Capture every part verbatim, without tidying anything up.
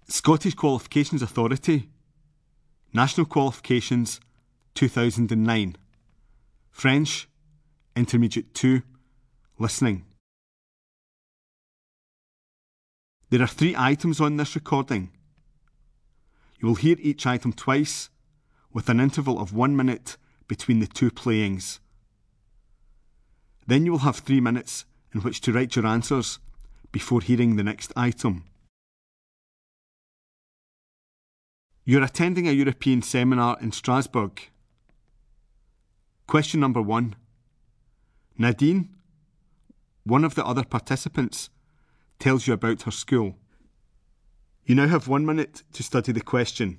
Scottish Qualifications Authority, National Qualifications two thousand nine, French, Intermediate two, Listening. There are three items on this recording. You will hear each item twice, with an interval of one minute between the two playings. Then you will have three minutes in which to write your answers before hearing the next item. You're attending a European seminar in Strasbourg. Question number one. Nadine, one of the other participants, tells you about her school. You now have one minute to study the question.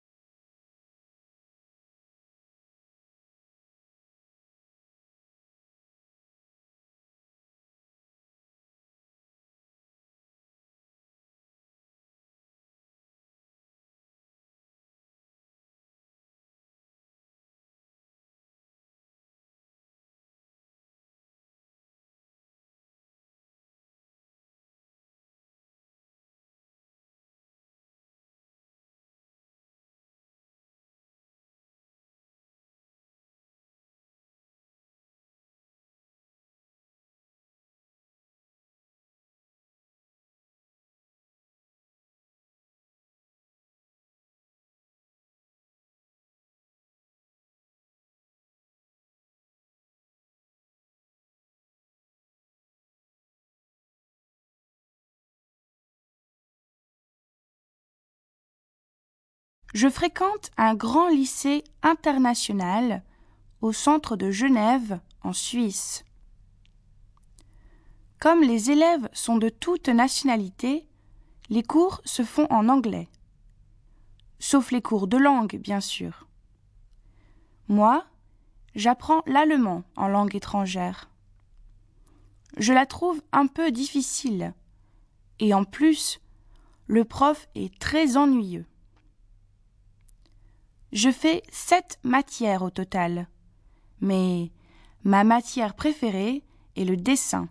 Je fréquente un grand lycée international au centre de Genève, en Suisse. Comme les élèves sont de toutes nationalités, les cours se font en anglais. Sauf les cours de langue, bien sûr. Moi, j'apprends l'allemand en langue étrangère. Je la trouve un peu difficile. Et en plus, le prof est très ennuyeux. Je fais sept matières au total, mais ma matière préférée est le dessin.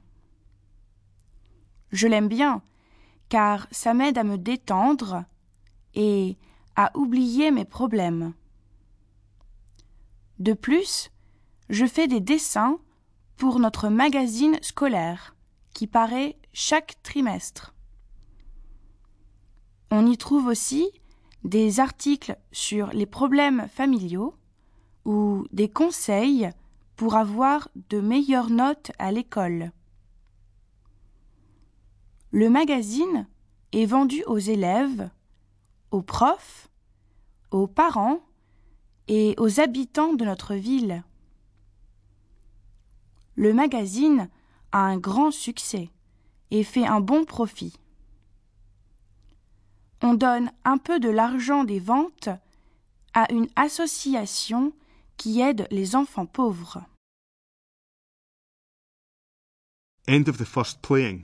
Je l'aime bien, car ça m'aide à me détendre et à oublier mes problèmes. De plus, je fais des dessins pour notre magazine scolaire, qui paraît chaque trimestre. On y trouve aussi des articles sur les problèmes familiaux ou des conseils pour avoir de meilleures notes à l'école. Le magazine est vendu aux élèves, aux profs, aux parents et aux habitants de notre ville. Le magazine a un grand succès et fait un bon profit. On donne un peu de l'argent des ventes à une association qui aide les enfants pauvres. End of the first playing.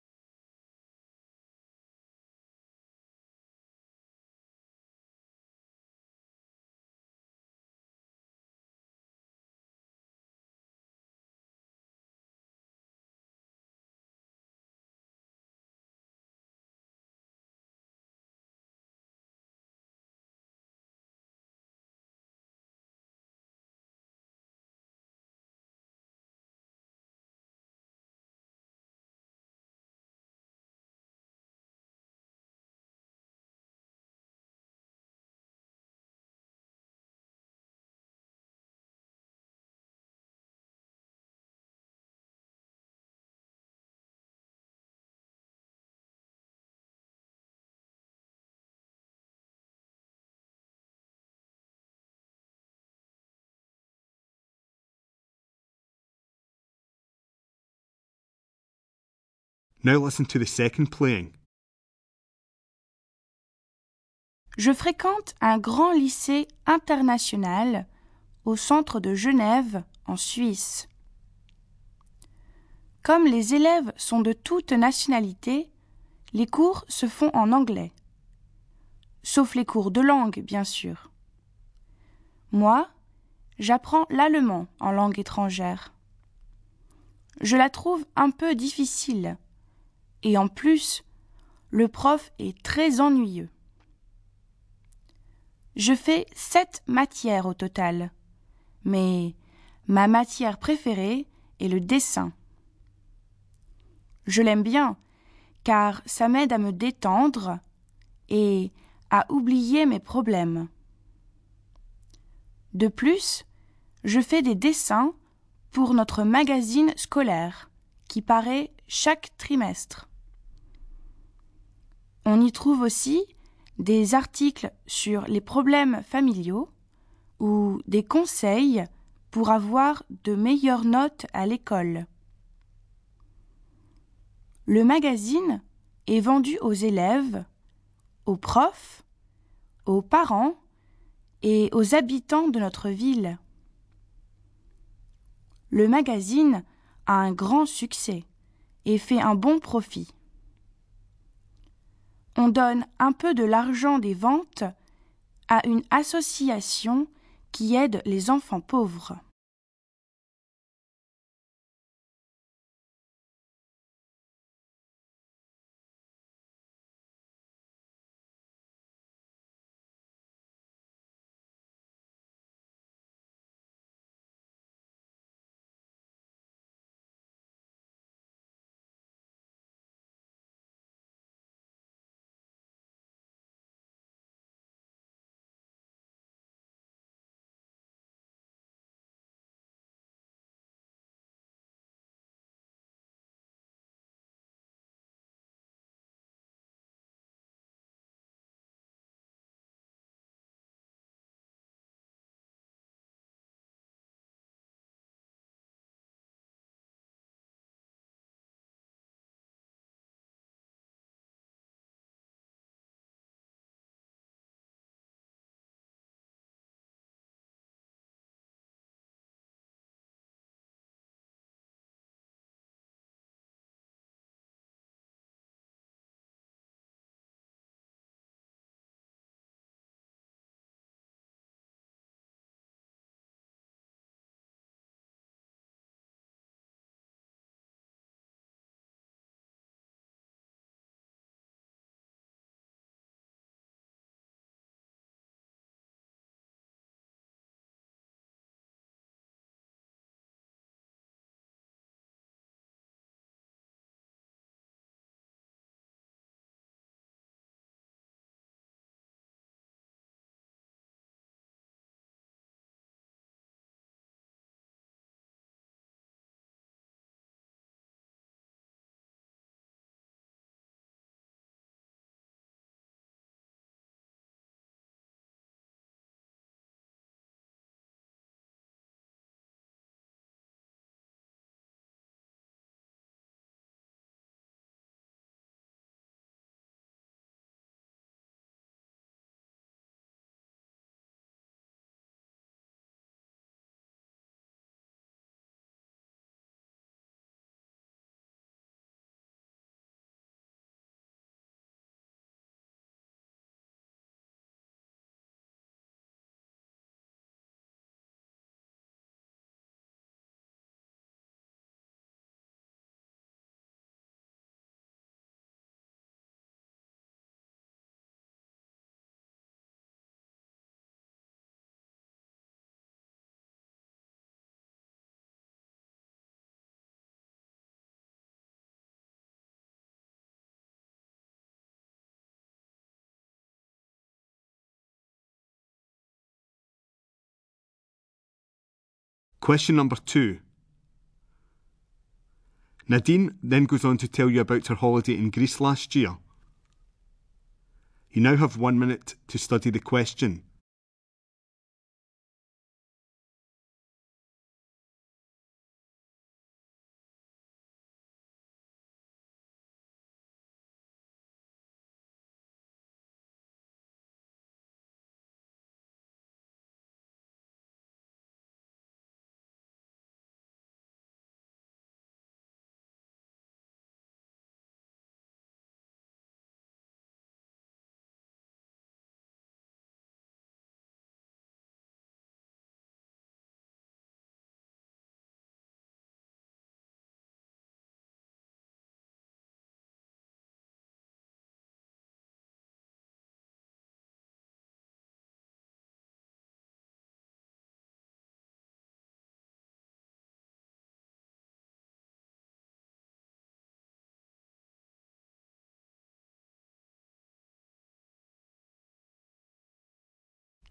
Now listen to the second playing. Je fréquente un grand lycée international au centre de Genève, en Suisse. Comme les élèves sont de toutes nationalités, les cours se font en anglais. Sauf les cours de langue, bien sûr. Moi, j'apprends l'allemand en langue étrangère. Je la trouve un peu difficile. Et en plus, Le prof est très ennuyeux. Je fais sept matières au total, mais ma matière préférée est le dessin. Je l'aime bien, car ça m'aide à me détendre et à oublier mes problèmes. De plus, je fais des dessins pour notre magazine scolaire qui paraît chaque trimestre. On y trouve aussi des articles sur les problèmes familiaux ou des conseils pour avoir de meilleures notes à l'école. Le magazine est vendu aux élèves, aux profs, aux parents et aux habitants de notre ville. Le magazine a un grand succès et fait un bon profit. On donne un peu de l'argent des ventes à une association qui aide les enfants pauvres. Question number two. Nadine then goes on to tell you about her holiday in Greece last year. You now have one minute to study the question.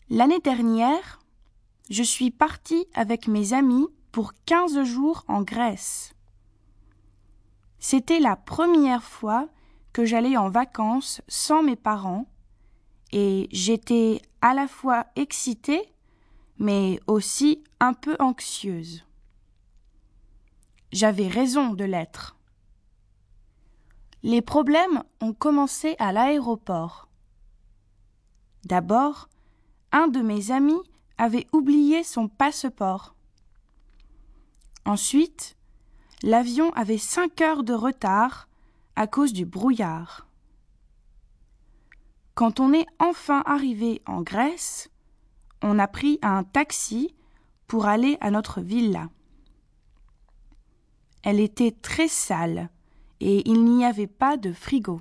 L'année dernière, je suis partie avec mes amis pour quinze jours en Grèce. C'était la première fois que j'allais en vacances sans mes parents et j'étais à la fois excitée mais aussi un peu anxieuse. J'avais raison de l'être. Les problèmes ont commencé à l'aéroport. D'abord, un de mes amis avait oublié son passeport. Ensuite, l'avion avait cinq heures de retard à cause du brouillard. Quand on est enfin arrivé en Grèce, on a pris un taxi pour aller à notre villa. Elle était très sale et il n'y avait pas de frigo.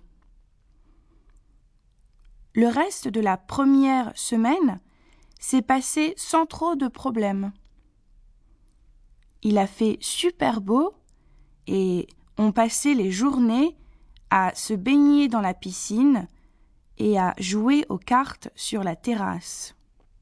Le reste de la première semaine s'est passé sans trop de problèmes. Il a fait super beau et on passait les journées à se baigner dans la piscine et à jouer aux cartes sur la terrasse.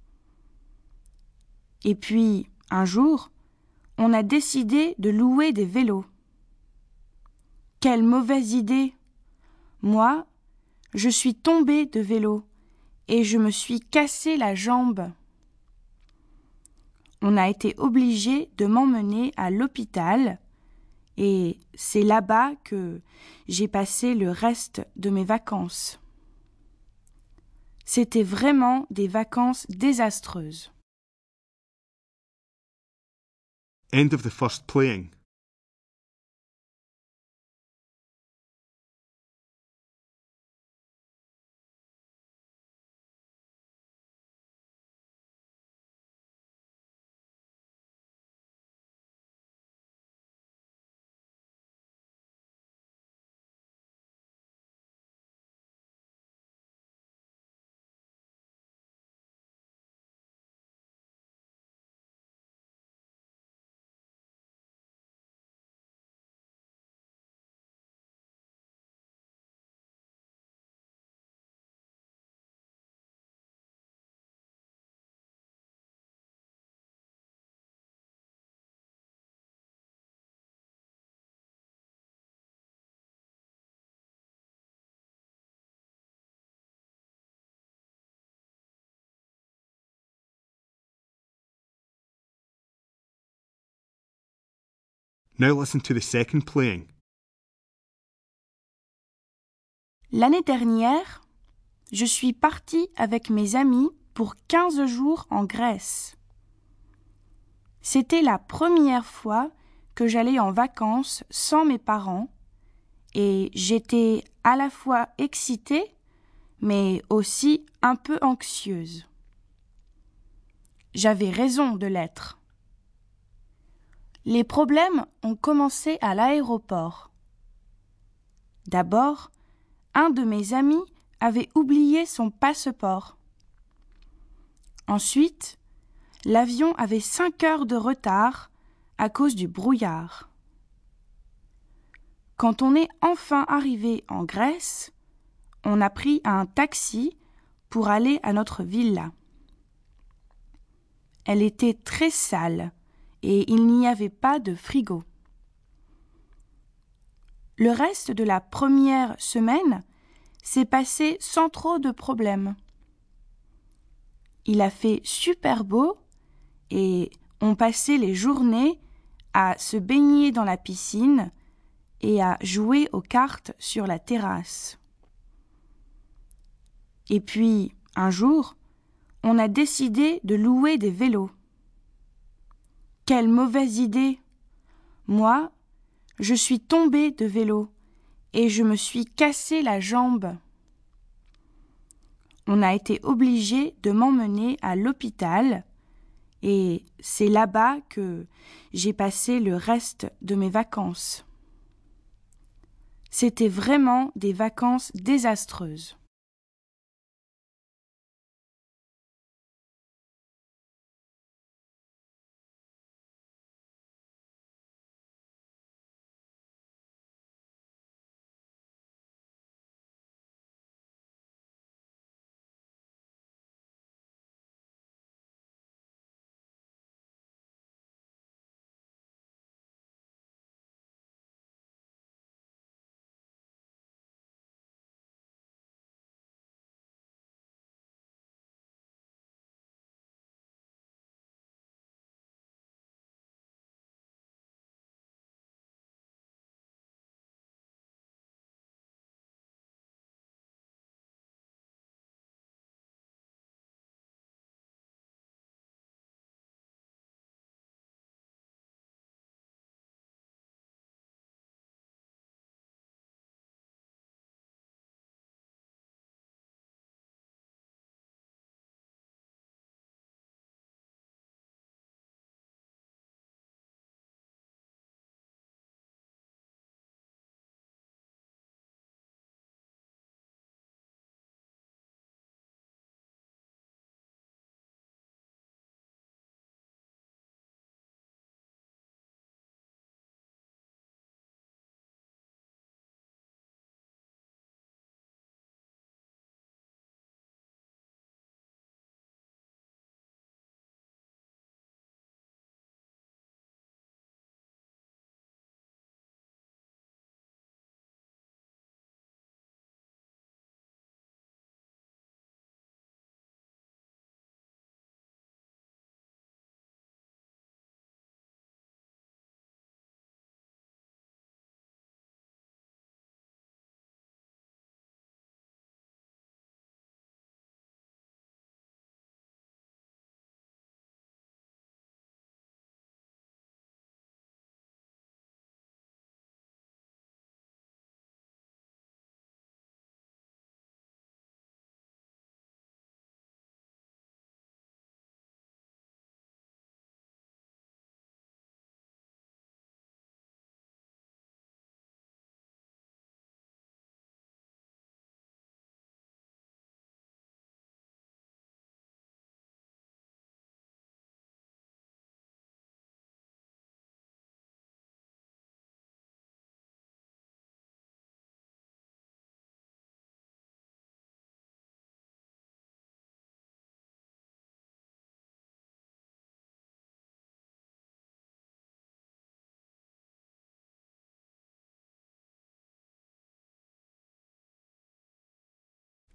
Et puis, un jour, on a décidé de louer des vélos. Quelle mauvaise idée! Moi, je suis tombée de vélo et je me suis cassé la jambe. On a été obligé de m'emmener à l'hôpital et c'est là-bas que j'ai passé le reste de mes vacances. C'était vraiment des vacances désastreuses. End of the first playing. Now listen to the second playing. L'année dernière, je suis partie avec mes amis pour quinze jours en Grèce. C'était la première fois que j'allais en vacances sans mes parents et j'étais à la fois excitée mais aussi un peu anxieuse. J'avais raison de l'être. Les problèmes ont commencé à l'aéroport. D'abord, un de mes amis avait oublié son passeport. Ensuite, l'avion avait cinq heures de retard à cause du brouillard. Quand on est enfin arrivé en Grèce, on a pris un taxi pour aller à notre villa. Elle était très sale et il n'y avait pas de frigo. Le reste de la première semaine s'est passé sans trop de problèmes. Il a fait super beau et on passait les journées à se baigner dans la piscine et à jouer aux cartes sur la terrasse. Et puis, un jour, on a décidé de louer des vélos. Quelle mauvaise idée! Moi, je suis tombée de vélo et je me suis cassé la jambe. On a été obligé de m'emmener à l'hôpital et c'est là-bas que j'ai passé le reste de mes vacances. C'était vraiment des vacances désastreuses.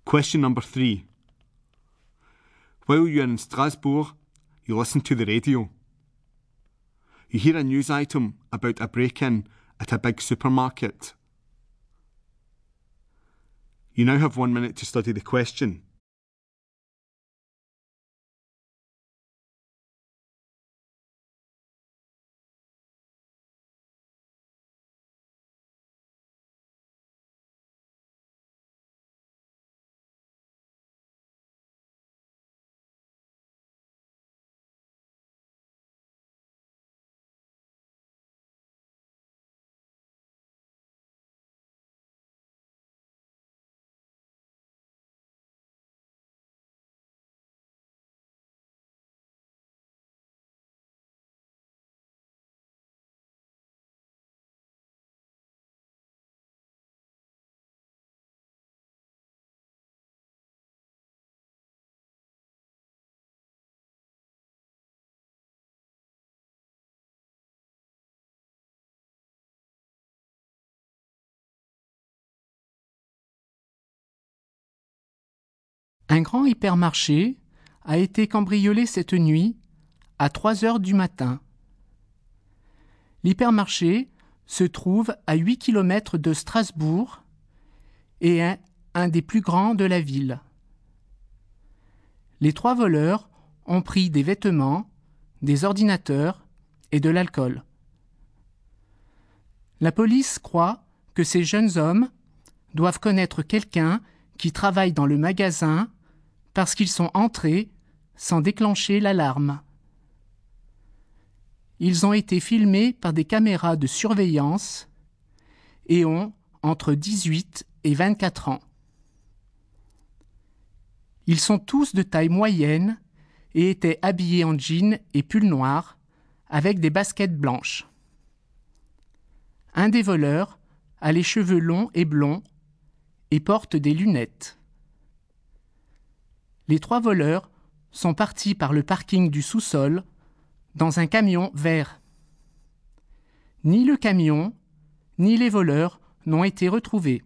Question number three. While you are in Strasbourg, you listen to the radio. You hear a news item about a break-in at a big supermarket. You now have one minute to study the question. Un grand hypermarché a été cambriolé cette nuit à trois heures du matin. L'hypermarché se trouve à huit kilomètres de Strasbourg et est un des plus grands de la ville. Les trois voleurs ont pris des vêtements, des ordinateurs et de l'alcool. La police croit que ces jeunes hommes doivent connaître quelqu'un qui travaille dans le magasin parce qu'ils sont entrés sans déclencher l'alarme. Ils ont été filmés par des caméras de surveillance et ont entre dix-huit et vingt-quatre ans. Ils sont tous de taille moyenne et étaient habillés en jean et pull noir avec des baskets blanches. Un des voleurs a les cheveux longs et blonds et porte des lunettes. Les trois voleurs sont partis par le parking du sous-sol dans un camion vert. Ni le camion, ni les voleurs n'ont été retrouvés.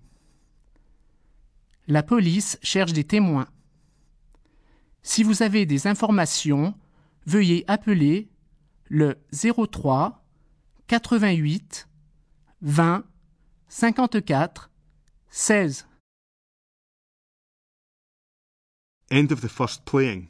La police cherche des témoins. Si vous avez des informations, veuillez appeler le zéro trois quatre-vingt-huit vingt cinquante-quatre seize. End of the first playing.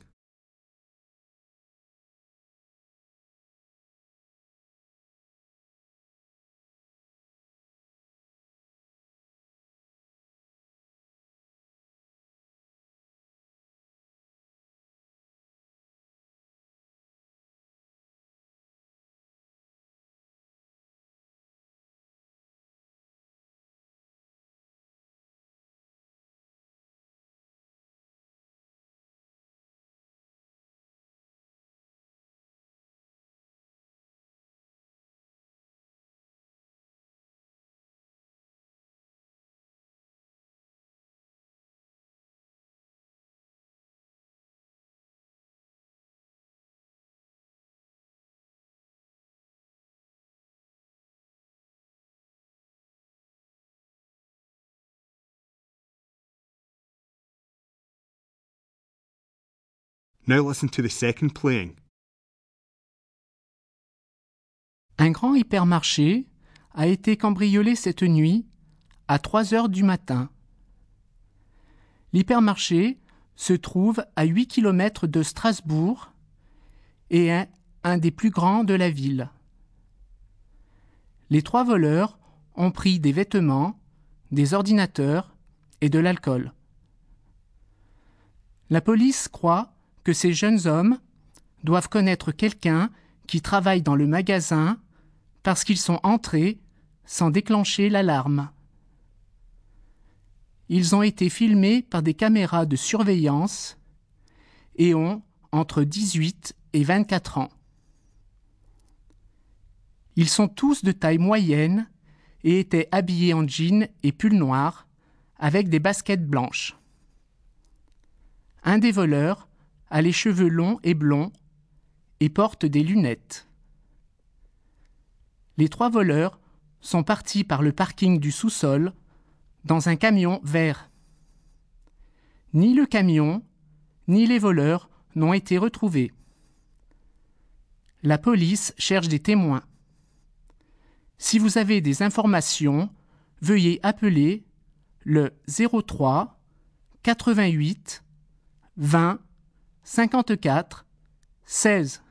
Now listen to the second playing. Un grand hypermarché a été cambriolé cette nuit à trois heures du matin. L'hypermarché se trouve à huit kilomètres de Strasbourg et est un des plus grands de la ville. Les trois voleurs ont pris des vêtements, des ordinateurs et de l'alcool. La police croit que ces jeunes hommes doivent connaître quelqu'un qui travaille dans le magasin parce qu'ils sont entrés sans déclencher l'alarme. Ils ont été filmés par des caméras de surveillance et ont entre dix-huit et vingt-quatre ans. Ils sont tous de taille moyenne et étaient habillés en jean et pull noir avec des baskets blanches. Un des voleurs a les cheveux longs et blonds et porte des lunettes. Les trois voleurs sont partis par le parking du sous-sol dans un camion vert. Ni le camion, ni les voleurs n'ont été retrouvés. La police cherche des témoins. Si vous avez des informations, veuillez appeler le zéro trois quatre-vingt-huit vingt cinquante-quatre seize.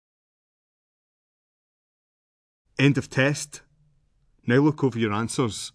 End of test. Now look over your answers.